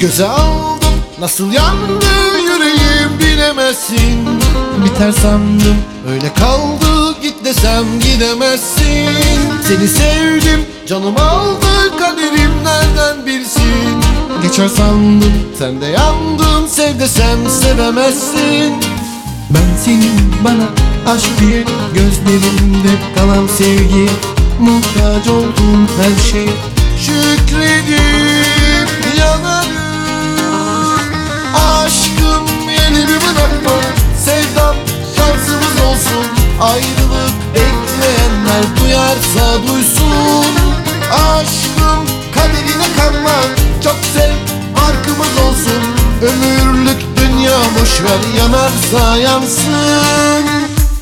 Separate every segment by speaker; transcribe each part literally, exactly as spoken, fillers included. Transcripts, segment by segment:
Speaker 1: Göze aldım, nasıl yandı yüreğim bilemezsin. Biter sandım, öyle kaldı, git desem gidemezsin. Seni sevdim, canım aldı, kaderim nereden bilsin. Geçer sandım, sen de yandın, sev desem sevemezsin.
Speaker 2: Ben senin bana aşk diye gözlerimde kalan sevgi, muhtaç olduğum her şey.
Speaker 1: Şükredip yanarım, aşkım elimi bırakma. Sevdam şansımız olsun, ayrılık bekleyenler duyarsa duysun. Aşkım kaderine kanma, çok sev farkımız olsun. Ömürlük dünya boşver, yanarsa yansın.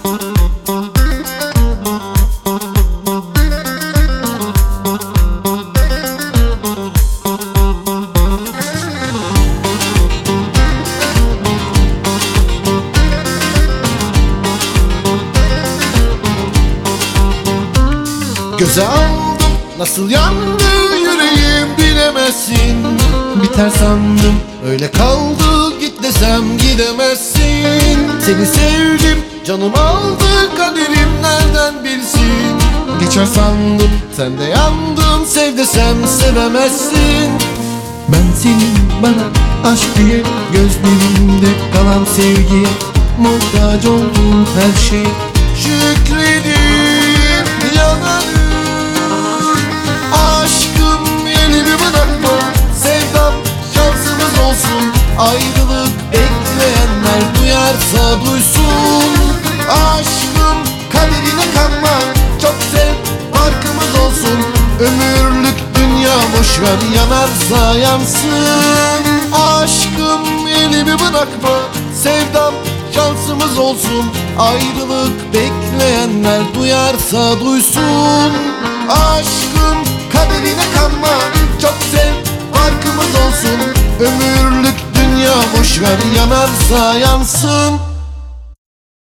Speaker 1: Göze aldım, nasıl yandı yüreğim bilemezsin.
Speaker 2: Biter sandım,
Speaker 1: öyle kaldı, git desem gidemezsin. Seni sevdim, canım aldı, kaderim nereden bilsin.
Speaker 2: geçer sandım,
Speaker 1: Sen de yandın, sev desem sevemezsin.
Speaker 2: ben senin bana aşk diye gözlerimde kalan sevgi, muhtaç olduğum her şey.
Speaker 1: Şükredip yanarım, aşkım elimi bırakma. Sevdam şansımız olsun, ayrılık bekleyenler duyarsa duysun. Aşkım kaderine kanma, çok sev farkımız olsun. Ömürlük dünya boşver, yanarsa yansın. Aşkım elimi bırakma, sevdam şansımız olsun. Ayrılık bekleyenler duyarsa duysun. Aşkım kaderine kanma, çok sev farkımız olsun. Ömürlük dünya boşver, yanarsa yansın.